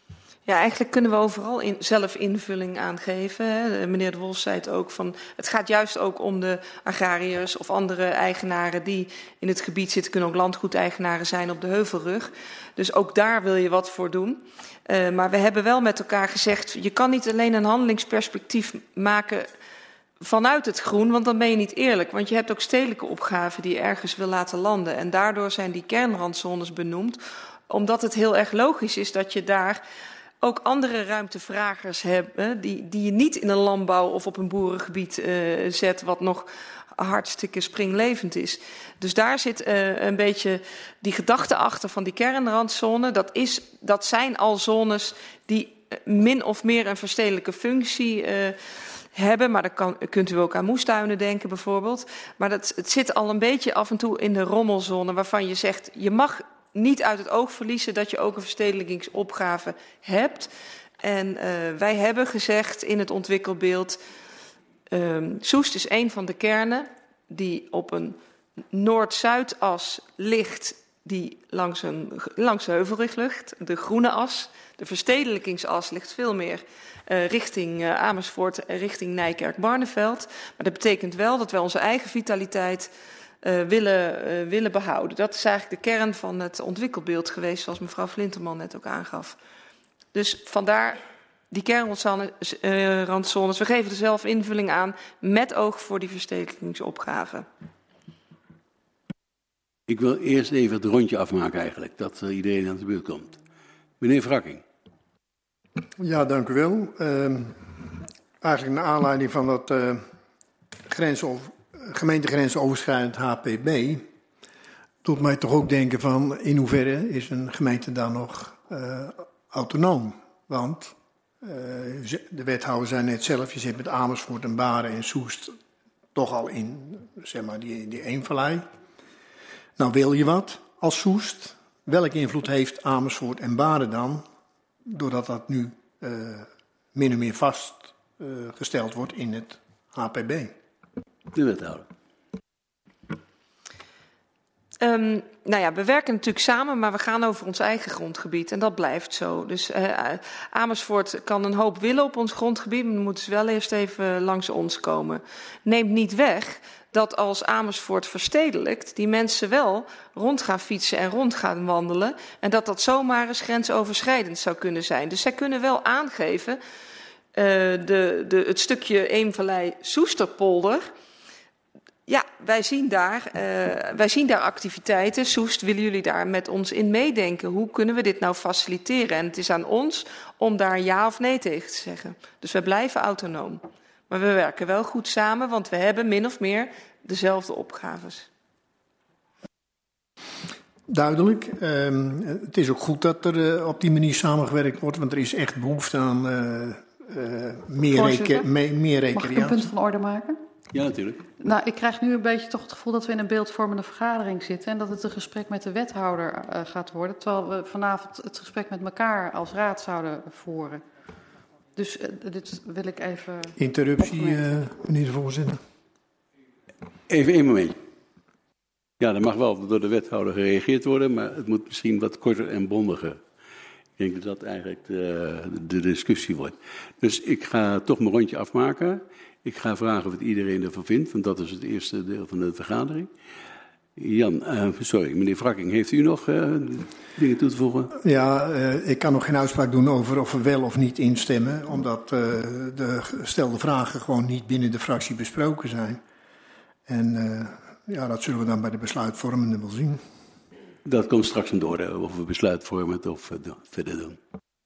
Ja, eigenlijk kunnen we overal in, zelf invulling aan geven. Hè. Meneer De Wolf zei het ook, van, het gaat juist ook om de agrariërs of andere eigenaren die in het gebied zitten. Kunnen ook landgoedeigenaren zijn op de Heuvelrug. Dus ook daar wil je wat voor doen. Uh, maar we hebben wel met elkaar gezegd, je kan niet alleen een handelingsperspectief maken vanuit het groen, want dan ben je niet eerlijk. Want je hebt ook stedelijke opgaven die je ergens wil laten landen. En daardoor zijn die kernrandzones benoemd, omdat het heel erg logisch is dat je daar ook andere ruimtevragers hebben die, die je niet in een landbouw of op een boerengebied uh, zet, wat nog hartstikke springlevend is. Dus daar zit uh, een beetje die gedachte achter van die kernrandzone. Dat, is, dat zijn al zones die min of meer een verstedelijke functie uh, hebben. Maar dan kan, kunt u ook aan moestuinen denken bijvoorbeeld. Maar dat, het zit al een beetje af en toe in de rommelzone waarvan je zegt, je mag niet uit het oog verliezen dat je ook een verstedelijkingsopgave hebt. En uh, wij hebben gezegd in het ontwikkelbeeld, um, Soest is een van de kernen die op een noord-zuidas ligt, die langs een langs de heuvelrug ligt, de groene as. De verstedelijkingsas ligt veel meer uh, richting uh, Amersfoort en richting Nijkerk-Barneveld. Maar dat betekent wel dat wij onze eigen vitaliteit Uh, willen, uh, willen behouden. Dat is eigenlijk de kern van het ontwikkelbeeld geweest, zoals mevrouw Flinterman net ook aangaf. Dus vandaar die kernrandzones. We geven er zelf invulling aan met oog voor die verstedelijkingsopgave. Ik wil eerst even het rondje afmaken eigenlijk, dat uh, iedereen aan de beurt komt. Meneer Wrakking. Ja, dank u wel. Uh, eigenlijk naar aanleiding van dat uh, grensover gemeentegrensoverschrijdend H P B doet mij toch ook denken van in hoeverre is een gemeente dan nog uh, autonoom. Want uh, de wethouder zei net zelf, je zit met Amersfoort en Baren en Soest toch al in zeg maar, die, die eenvallei. Nou wil je wat als Soest. Welke invloed heeft Amersfoort en Baren dan, doordat dat nu uh, min of meer vastgesteld uh, wordt in het H P B? De wethouder. Um, nou ja, we werken natuurlijk samen, maar we gaan over ons eigen grondgebied. En dat blijft zo. Dus uh, Amersfoort kan een hoop willen op ons grondgebied, maar dan moeten ze wel eerst even langs ons komen. Neemt niet weg dat als Amersfoort verstedelijkt, die mensen wel rond gaan fietsen en rond gaan wandelen. En dat dat zomaar eens grensoverschrijdend zou kunnen zijn. Dus zij kunnen wel aangeven, uh, de, de, het stukje Eemvallei-Soesterpolder. Ja, wij zien, daar, uh, wij zien daar activiteiten. Soest, willen jullie daar met ons in meedenken? Hoe kunnen we dit nou faciliteren? En het is aan ons om daar ja of nee tegen te zeggen. Dus we blijven autonoom. Maar we werken wel goed samen, want we hebben min of meer dezelfde opgaves. Duidelijk. Uh, het is ook goed dat er uh, op die manier samengewerkt wordt, want er is echt behoefte aan uh, uh, meer, reke, me, meer recreatie. Mag ik een punt van orde maken? Ja, natuurlijk. Nou, ik krijg nu een beetje toch het gevoel dat we in een beeldvormende vergadering zitten en dat het een gesprek met de wethouder uh, gaat worden, terwijl we vanavond het gesprek met elkaar als raad zouden voeren. Dus uh, dit wil ik even... Interruptie, uh, meneer de voorzitter. Even één moment. Ja, er mag wel door de wethouder gereageerd worden, maar het moet misschien wat korter en bondiger. Ik denk dat dat eigenlijk de, de discussie wordt. Dus ik ga toch mijn rondje afmaken. Ik ga vragen wat iedereen ervan vindt, want dat is het eerste deel van de vergadering. Jan, uh, sorry, meneer Wrakking, heeft u nog uh, dingen toe te voegen? Ja, uh, ik kan nog geen uitspraak doen over of we wel of niet instemmen, omdat uh, de gestelde vragen gewoon niet binnen de fractie besproken zijn. En uh, ja, dat zullen we dan bij de besluitvormende wel zien. Dat komt straks aan de orde, of we besluitvormend of uh, verder doen.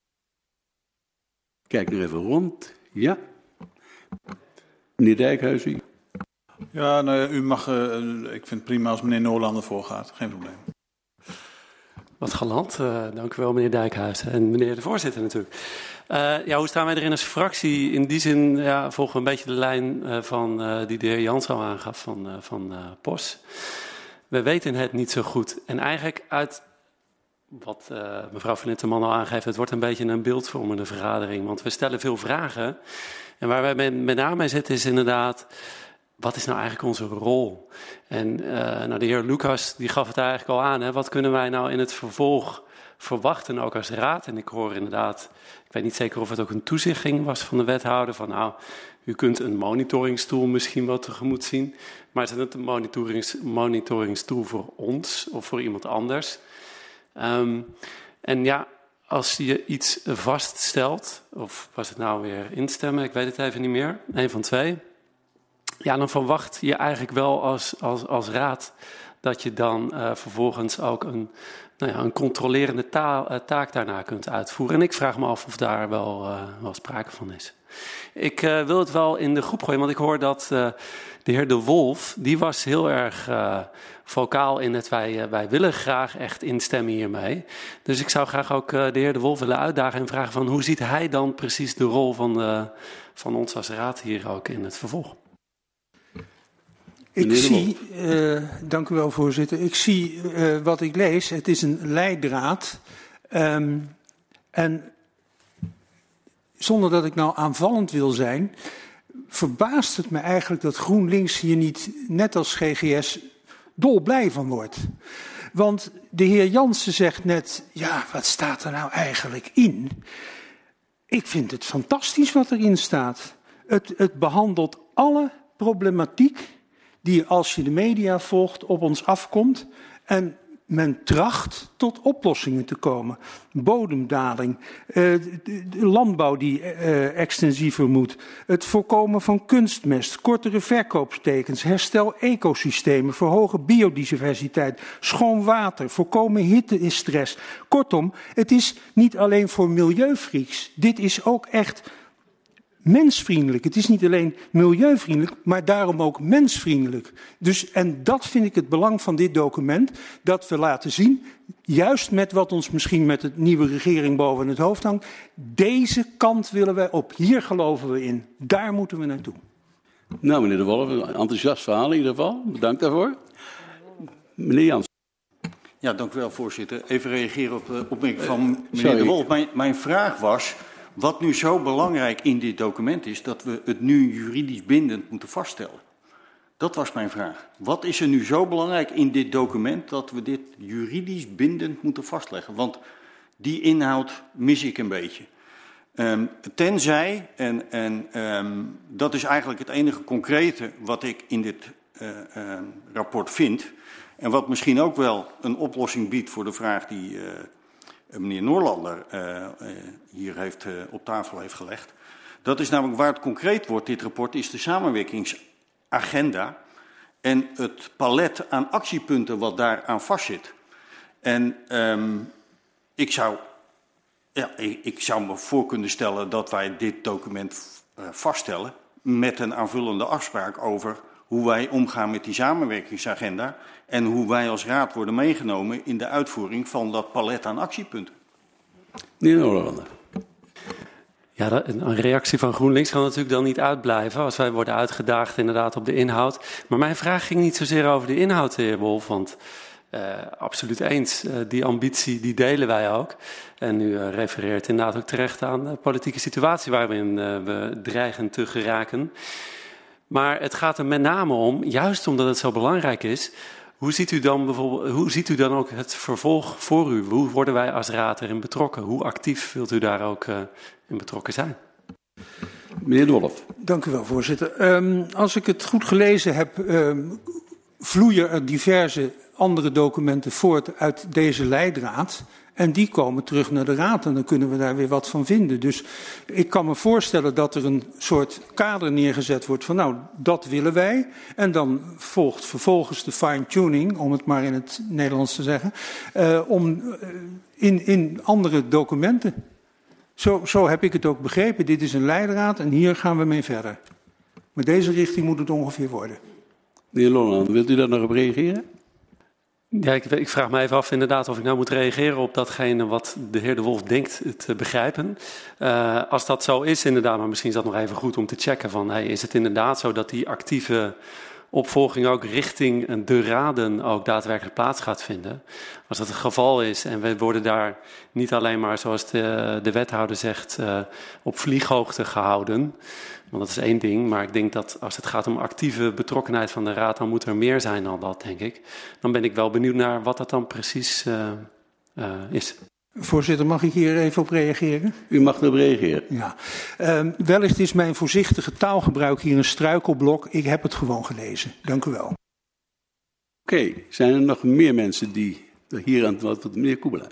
Kijk nog even rond. Ja. Meneer Dijkhuizen. Ja, nou ja, u mag, uh, ik vind het prima als meneer Noorlander voorgaat. Geen probleem. Wat galant. Uh, dank u wel, meneer Dijkhuizen. En meneer de voorzitter natuurlijk. Uh, ja, hoe staan wij erin als fractie? In die zin ja, volgen we een beetje de lijn uh, van, uh, die de heer Jans al aangaf van, uh, van uh, P O S. We weten het niet zo goed. En eigenlijk uit wat uh, mevrouw Van Linterman al aangeeft, het wordt een beetje een beeldvormende vergadering. Want we stellen veel vragen. En waar wij met name mee zitten is inderdaad, wat is nou eigenlijk onze rol? En uh, nou, de heer Lucas die gaf het eigenlijk al aan. Hè? Wat kunnen wij nou in het vervolg verwachten ook als raad, en ik hoor inderdaad, ik weet niet zeker of het ook een toezichting was van de wethouder, van nou, u kunt een monitoringstoel misschien wel tegemoet zien, maar is het een monitorings, monitoringstoel voor ons of voor iemand anders? Um, en ja, als je iets vaststelt, of was het nou weer instemmen, ik weet het even niet meer, een van twee, ja, dan verwacht je eigenlijk wel als, als, als raad dat je dan uh, vervolgens ook een, nou ja, een controlerende ta- uh, taak daarna kunt uitvoeren. En ik vraag me af of daar wel, uh, wel sprake van is. Ik uh, wil het wel in de groep gooien, want ik hoor dat uh, de heer De Wolf, die was heel erg uh, vocaal in het wij, uh, wij willen graag echt instemmen hiermee. Dus ik zou graag ook uh, de heer De Wolf willen uitdagen en vragen van hoe ziet hij dan precies de rol van, uh, van ons als raad hier ook in het vervolg? Ik zie, uh, dank u wel voorzitter, ik zie uh, wat ik lees, het is een leidraad um, en zonder dat ik nou aanvallend wil zijn, verbaast het me eigenlijk dat GroenLinks hier niet, net als G G S, dolblij van wordt. Want de heer Jansen zegt net, ja, wat staat er nou eigenlijk in? Ik vind het fantastisch wat erin staat. Het, het behandelt alle problematiek die als je de media volgt op ons afkomt en men tracht tot oplossingen te komen. Bodemdaling, uh, de, de landbouw die uh, extensiever moet, het voorkomen van kunstmest, kortere verkoopstekens, herstel ecosystemen, verhogen biodiversiteit, schoon water, voorkomen hittestress. Kortom, het is niet alleen voor milieufreaks, dit is ook echt mensvriendelijk. Het is niet alleen milieuvriendelijk, maar daarom ook mensvriendelijk. Dus, en dat vind ik het belang van dit document, dat we laten zien, juist met wat ons misschien met de nieuwe regering boven het hoofd hangt, deze kant willen wij op. Hier geloven we in. Daar moeten we naartoe. Nou, meneer De Wolf, een enthousiast verhaal in ieder geval. Bedankt daarvoor. Meneer Jans. Ja, dank u wel, voorzitter. Even reageren op de opmerking van meneer Sorry. De Wolf. Mijn, mijn vraag was, wat nu zo belangrijk in dit document is, dat we het nu juridisch bindend moeten vaststellen. Dat was mijn vraag. Wat is er nu zo belangrijk in dit document dat we dit juridisch bindend moeten vastleggen? Want die inhoud mis ik een beetje. Um, tenzij, en, en um, dat is eigenlijk het enige concrete wat ik in dit uh, uh, rapport vind, en wat misschien ook wel een oplossing biedt voor de vraag die uh, meneer Noorlander uh, uh, hier heeft, uh, op tafel heeft gelegd. Dat is namelijk waar het concreet wordt, dit rapport, is de samenwerkingsagenda en het palet aan actiepunten wat daar aan vastzit. En um, ik, zou, ja, ik, ik zou me voor kunnen stellen dat wij dit document uh, vaststellen met een aanvullende afspraak over hoe wij omgaan met die samenwerkingsagenda en hoe wij als raad worden meegenomen in de uitvoering van dat palet aan actiepunten. Meneer Noorlander. Ja, een reactie van GroenLinks kan natuurlijk dan niet uitblijven als wij worden uitgedaagd inderdaad op de inhoud. Maar mijn vraag ging niet zozeer over de inhoud, de heer Wolf, want uh, absoluut eens, uh, die ambitie die delen wij ook. En u uh, refereert inderdaad ook terecht aan de politieke situatie waarin uh, we dreigen te geraken. Maar het gaat er met name om, juist omdat het zo belangrijk is, hoe ziet u dan bijvoorbeeld, hoe ziet u dan ook het vervolg voor u? Hoe worden wij als raad erin betrokken? Hoe actief wilt u daar ook uh, in betrokken zijn? Meneer De Wolf. Dank u wel, voorzitter. Um, als ik het goed gelezen heb, um, vloeien er diverse andere documenten voort uit deze leidraad. En die komen terug naar de raad en dan kunnen we daar weer wat van vinden. Dus ik kan me voorstellen dat er een soort kader neergezet wordt van nou, dat willen wij. En dan volgt vervolgens de fine-tuning, om het maar in het Nederlands te zeggen, uh, om, uh, in, in andere documenten. Zo, zo heb ik het ook begrepen. Dit is een leidraad en hier gaan we mee verder. Met deze richting moet het ongeveer worden. De heer Lolland, wilt u daar nog op reageren? Ja, ik, ik vraag me even af inderdaad of ik nou moet reageren op datgene wat de heer De Wolf denkt te begrijpen. Uh, als dat zo is inderdaad, maar misschien is dat nog even goed om te checken van, hey, is het inderdaad zo dat die actieve opvolging ook richting de raden ook daadwerkelijk plaats gaat vinden? Als dat het geval is en we worden daar niet alleen maar, zoals de, de wethouder zegt, uh, op vlieghoogte gehouden. Want dat is één ding, maar ik denk dat als het gaat om actieve betrokkenheid van de raad, dan moet er meer zijn dan dat, denk ik. Dan ben ik wel benieuwd naar wat dat dan precies uh, uh, is. Voorzitter, mag ik hier even op reageren? U mag erop reageren. Ja. Uh, wellicht is mijn voorzichtige taalgebruik hier een struikelblok. Ik heb het gewoon gelezen. Dank u wel. Oké, okay. Zijn er nog meer mensen die hier aan het woord? Meneer Koebelij.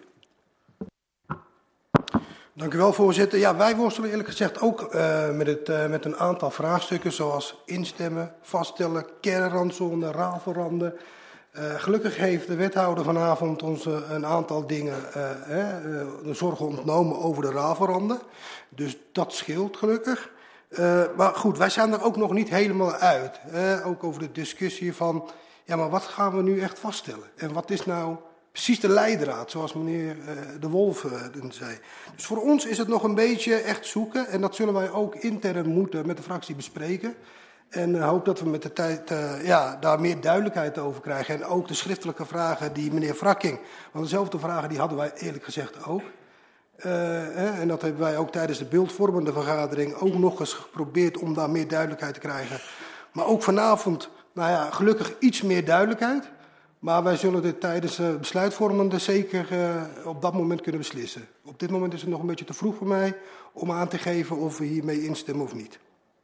Dank u wel, voorzitter. Ja, wij worstelen eerlijk gezegd ook uh, met, het, uh, met een aantal vraagstukken zoals instemmen, vaststellen, kernrandzone, rafelranden. Uh, gelukkig heeft de wethouder vanavond ons uh, een aantal dingen, uh, uh, de zorgen ontnomen over de rafelranden. Dus dat scheelt gelukkig. Uh, maar goed, wij zijn er ook nog niet helemaal uit. Uh, ook over de discussie van, ja, maar wat gaan we nu echt vaststellen? En wat is nou precies de leidraad, zoals meneer uh, De Wolf uh, zei. Dus voor ons is het nog een beetje echt zoeken. En dat zullen wij ook intern moeten met de fractie bespreken. En uh, hoop dat we met de tijd uh, ja, daar meer duidelijkheid over krijgen. En ook de schriftelijke vragen die meneer Frakking, want dezelfde vragen die hadden wij eerlijk gezegd ook. Uh, hè, en dat hebben wij ook tijdens de beeldvormende vergadering ook nog eens geprobeerd om daar meer duidelijkheid te krijgen. Maar ook vanavond, nou ja, gelukkig iets meer duidelijkheid. Maar wij zullen dit tijdens de uh, besluitvormende zeker uh, op dat moment kunnen beslissen. Op dit moment is het nog een beetje te vroeg voor mij om aan te geven of we hiermee instemmen of niet.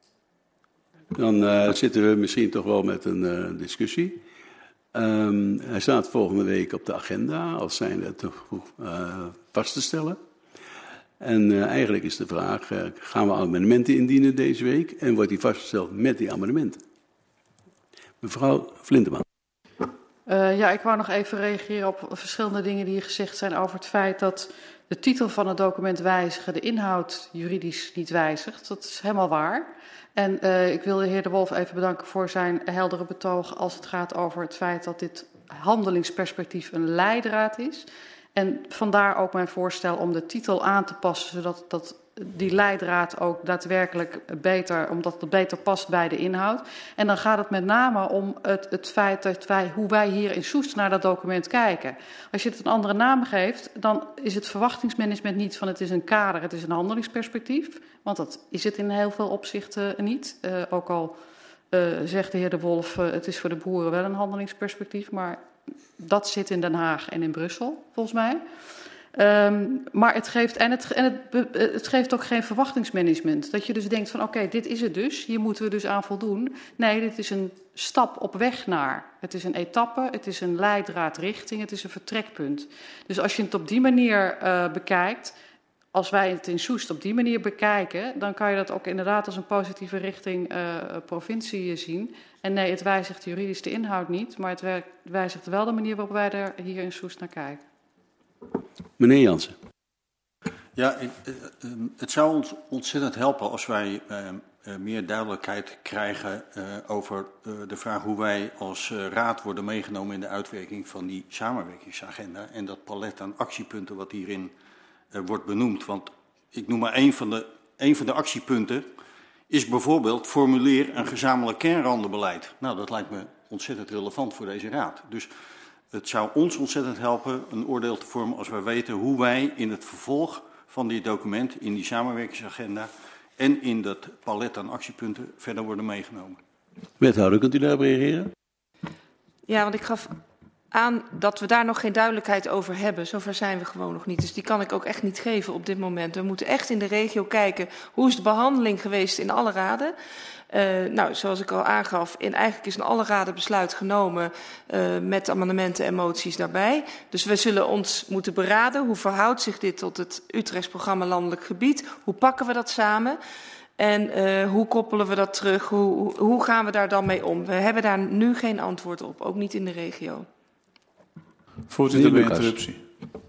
Dan uh, zitten we misschien toch wel met een uh, discussie. Um, hij staat volgende week op de agenda, als zijnde te uh, vast te stellen. En uh, eigenlijk is de vraag, uh, gaan we amendementen indienen deze week? En wordt die vastgesteld met die amendementen? Mevrouw Flinteman. Uh, ja, ik wou nog even reageren op verschillende dingen die hier gezegd zijn over het feit dat de titel van het document wijzigen, de inhoud juridisch niet wijzigt. Dat is helemaal waar. En uh, ik wil de heer De Wolf even bedanken voor zijn heldere betoog als het gaat over het feit dat dit handelingsperspectief een leidraad is. En vandaar ook mijn voorstel om de titel aan te passen, zodat dat die leidraad ook daadwerkelijk beter, omdat het beter past bij de inhoud. En dan gaat het met name om het, het feit dat wij, hoe wij hier in Soest naar dat document kijken. Als je het een andere naam geeft, dan is het verwachtingsmanagement niet van het is een kader, het is een handelingsperspectief. Want dat is het in heel veel opzichten niet. Uh, ook al uh, zegt de heer De Wolf, uh, het is voor de boeren wel een handelingsperspectief, maar dat zit in Den Haag en in Brussel, volgens mij. Um, maar het geeft, en het, en het, het geeft ook geen verwachtingsmanagement. Dat je dus denkt van oké, okay, dit is het dus, hier moeten we dus aan voldoen. Nee, dit is een stap op weg naar. Het is een etappe, het is een leidraad richting, het is een vertrekpunt. Dus als je het op die manier uh, bekijkt, als wij het in Soest op die manier bekijken, dan kan je dat ook inderdaad als een positieve richting uh, provincie zien. En nee, het wijzigt juridisch de inhoud niet, maar het wijzigt wel de manier waarop wij er hier in Soest naar kijken. Meneer Jansen. Ja, het zou ons ontzettend helpen als wij uh, meer duidelijkheid krijgen uh, over uh, de vraag hoe wij als uh, raad worden meegenomen in de uitwerking van die samenwerkingsagenda en dat palet aan actiepunten wat hierin uh, wordt benoemd. Want ik noem maar één van de, één van de actiepunten is bijvoorbeeld formuleer een gezamenlijk kernrandenbeleid. Nou, dat lijkt me ontzettend relevant voor deze raad. Dus het zou ons ontzettend helpen een oordeel te vormen als wij weten hoe wij in het vervolg van dit document, in die samenwerkingsagenda en in dat palet aan actiepunten verder worden meegenomen. Wethouder, kunt u daarop reageren? Ja, want ik gaf aan dat we daar nog geen duidelijkheid over hebben. Zover zijn we gewoon nog niet. Dus die kan ik ook echt niet geven op dit moment. We moeten echt in de regio kijken hoe is de behandeling geweest in alle raden. Uh, nou, zoals ik al aangaf, in, eigenlijk is in alle raden besluit genomen uh, met amendementen en moties daarbij. Dus we zullen ons moeten beraden. Hoe verhoudt zich dit tot het Utrechts programma Landelijk Gebied? Hoe pakken we dat samen? En uh, hoe koppelen we dat terug? Hoe, hoe gaan we daar dan mee om? We hebben daar nu geen antwoord op, ook niet in de regio. Voorzitter, bij interruptie.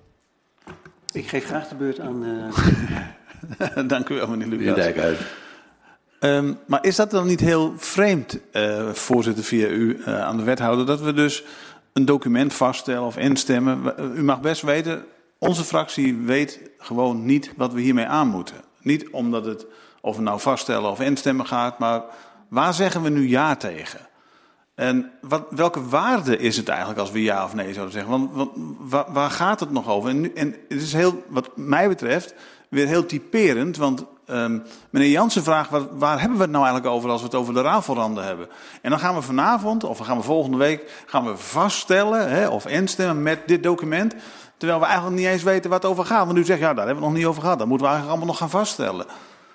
Ik geef graag de beurt aan... Uh... Dank u wel, meneer Lucas. Meneer Dijkhuis. Um, maar is dat dan niet heel vreemd, uh, voorzitter, via u uh, aan de wethouder, dat we dus een document vaststellen of instemmen? U mag best weten, onze fractie weet gewoon niet wat we hiermee aan moeten. Niet omdat het, of we nou vaststellen of instemmen gaat, maar waar zeggen we nu ja tegen? En wat, welke waarde is het eigenlijk als we ja of nee zouden zeggen? Want, want waar, waar gaat het nog over? En, nu, en het is heel, wat mij betreft, weer heel typerend, want um, meneer Jansen vraagt, waar, waar hebben we het nou eigenlijk over als we het over de rafelranden hebben? En dan gaan we vanavond, of gaan we volgende week, gaan we vaststellen hè, of instemmen met dit document. Terwijl we eigenlijk niet eens weten waar het over gaat. Want u zegt, ja, daar hebben we het nog niet over gehad. Dat moeten we eigenlijk allemaal nog gaan vaststellen.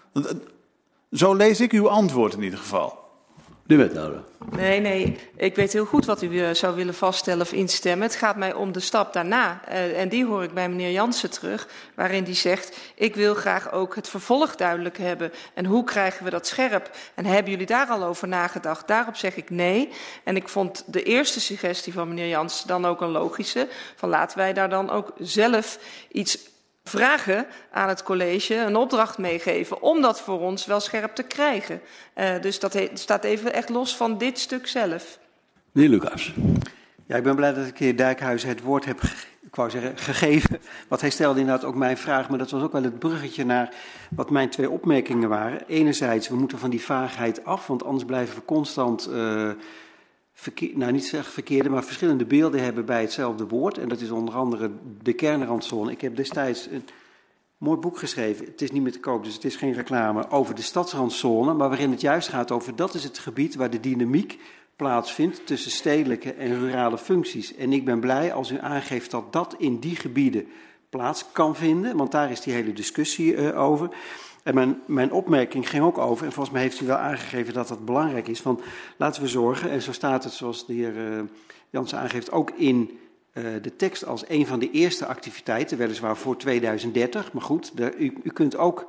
Zo lees ik uw antwoord in ieder geval. De wethouder. Nee, nee, ik weet heel goed wat u uh, zou willen vaststellen of instemmen. Het gaat mij om de stap daarna. Uh, en die hoor ik bij meneer Jansen terug, waarin die zegt, ik wil graag ook het vervolg duidelijk hebben. En hoe krijgen we dat scherp? En hebben jullie daar al over nagedacht? Daarop zeg ik nee. En ik vond de eerste suggestie van meneer Jansen dan ook een logische. Van laten wij daar dan ook zelf iets vragen aan het college, een opdracht meegeven om dat voor ons wel scherp te krijgen. Uh, dus dat he- staat even echt los van dit stuk zelf. Meneer Lucas. Ja, ik ben blij dat ik de heer Dijkhuizen het woord heb ge- ik wou zeggen, gegeven. Want hij stelde inderdaad ook mijn vraag, maar dat was ook wel het bruggetje naar wat mijn twee opmerkingen waren. Enerzijds, we moeten van die vaagheid af, want anders blijven we constant uh, verkeer, nou niet zeg verkeerde, maar verschillende beelden hebben bij hetzelfde woord. En dat is onder andere de kernrandzone. Ik heb destijds een mooi boek geschreven. Het is niet meer te koop, dus het is geen reclame, over de stadsrandzone. Maar waarin het juist gaat over, dat is het gebied waar de dynamiek plaatsvindt tussen stedelijke en rurale functies. En ik ben blij als u aangeeft dat dat in die gebieden plaats kan vinden, want daar is die hele discussie uh, over. En mijn, mijn opmerking ging ook over, en volgens mij heeft u wel aangegeven dat dat belangrijk is, van laten we zorgen, en zo staat het zoals de heer uh, Jansen aangeeft, ook in uh, de tekst als een van de eerste activiteiten, weliswaar voor tweeduizend dertig, maar goed, de, u, u kunt ook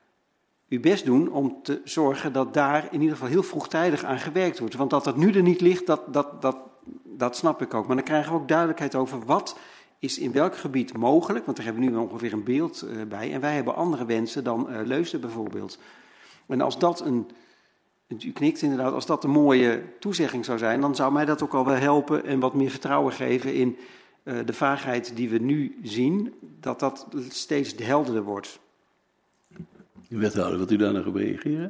uw best doen om te zorgen dat daar in ieder geval heel vroegtijdig aan gewerkt wordt. Want dat dat nu er niet ligt, dat, dat, dat, dat snap ik ook. Maar dan krijgen we ook duidelijkheid over wat is in welk gebied mogelijk. Want daar hebben we nu ongeveer een beeld uh, bij. En wij hebben andere wensen dan uh, Leusden bijvoorbeeld. En als dat een, u knikt inderdaad, als dat een mooie toezegging zou zijn, dan zou mij dat ook al wel helpen en wat meer vertrouwen geven in uh, de vaagheid die we nu zien, dat dat steeds helderder wordt. Wethouder, wilt u daar nog op reageren?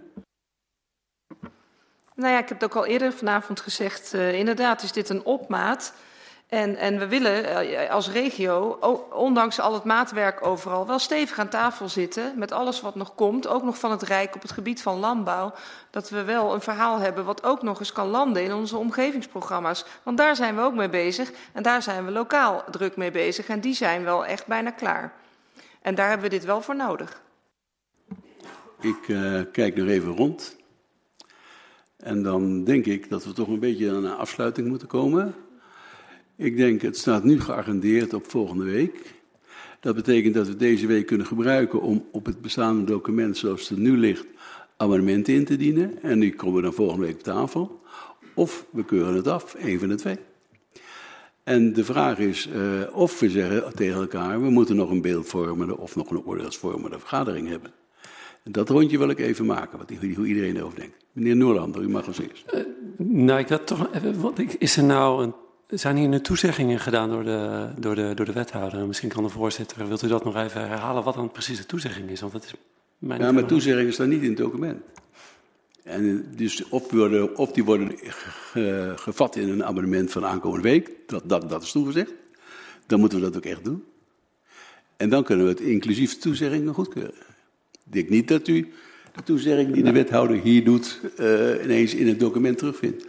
Nou ja, ik heb het ook al eerder vanavond gezegd. Uh, inderdaad is dit een opmaat. En, en we willen uh, als regio, ondanks al het maatwerk overal, wel stevig aan tafel zitten met alles wat nog komt. Ook nog van het Rijk op het gebied van landbouw. Dat we wel een verhaal hebben wat ook nog eens kan landen in onze omgevingsprogramma's. Want daar zijn we ook mee bezig. En daar zijn we lokaal druk mee bezig. En die zijn wel echt bijna klaar. En daar hebben we dit wel voor nodig. Ik uh, kijk nog even rond. En dan denk ik dat we toch een beetje aan een afsluiting moeten komen. Ik denk, het staat nu geagendeerd op volgende week. Dat betekent dat we deze week kunnen gebruiken om op het bestaande document zoals het er nu ligt amendementen in te dienen. En die komen dan volgende week op tafel. Of we keuren het af, één van de twee. En de vraag is uh, of we zeggen tegen elkaar, we moeten nog een beeldvormende of nog een oordeelsvormende vergadering hebben. Dat rondje wil ik even maken, wat, hoe iedereen erover denkt. Meneer Noorlander, u mag als eerst. Uh, nou, ik had toch even, wat, is er nou een, zijn hier nu toezeggingen gedaan door de, door, de, door de wethouder? Misschien kan de voorzitter, wilt u dat nog even herhalen, wat dan precies de toezegging is? Want dat is mijn ja, maar toezeggingen staan niet in het document. En dus of, worden, of die worden ge, gevat in een abonnement van aankomende week, dat, dat, dat is toegezegd. Dan moeten we dat ook echt doen. En dan kunnen we het inclusief de toezegging nog goedkeuren. Ik denk niet dat u de toezegging die de wethouder hier doet uh, ineens in het document terugvindt.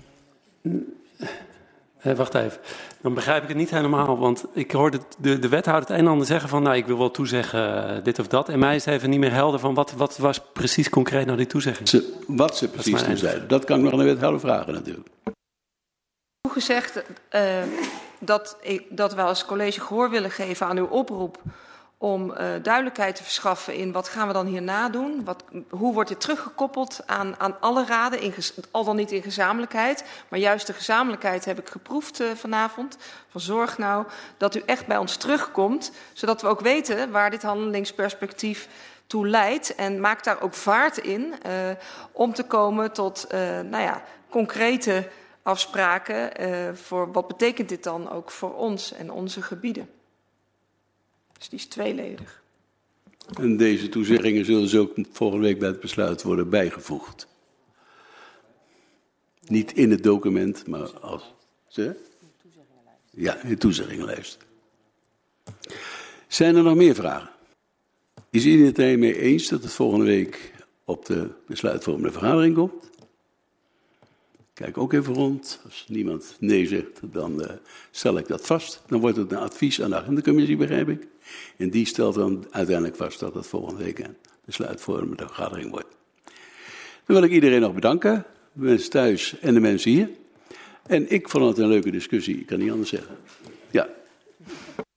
Eh, wacht even, dan begrijp ik het niet helemaal, want ik hoorde de, de wethouder het een en ander zeggen van, nou, ik wil wel toezeggen uh, dit of dat. En mij is het even niet meer helder van, wat, wat was precies concreet nou die toezegging? Ze, wat ze precies toen zeiden, dat kan ik nog aan de wethouder vragen natuurlijk. Gezegd uh, dat, ik, dat we als college gehoor willen geven aan uw oproep om uh, duidelijkheid te verschaffen in wat gaan we dan hierna doen. Wat, hoe wordt dit teruggekoppeld aan, aan alle raden, in, al dan niet in gezamenlijkheid. Maar juist de gezamenlijkheid heb ik geproefd uh, vanavond. Van zorg nou dat u echt bij ons terugkomt. Zodat we ook weten waar dit handelingsperspectief toe leidt. En maak daar ook vaart in uh, om te komen tot uh, nou ja, concrete afspraken. Uh, voor wat betekent dit dan ook voor ons en onze gebieden. Dus die is tweeledig. En deze toezeggingen zullen dus ook volgende week bij het besluit worden bijgevoegd. Niet in het document, maar als... Ze? Ja, in de toezeggingenlijst. Zijn er nog meer vragen? Is iedereen het mee eens dat het volgende week op de besluitvormende vergadering komt? Kijk ook even rond. Als niemand nee zegt, dan uh, stel ik dat vast. Dan wordt het een advies aan de agendacommissie, begrijp ik. En die stelt dan uiteindelijk vast dat het volgende week een besluitvormende vergadering wordt. Dan wil ik iedereen nog bedanken. De mensen thuis en de mensen hier. En ik vond het een leuke discussie, ik kan niet anders zeggen. Ja.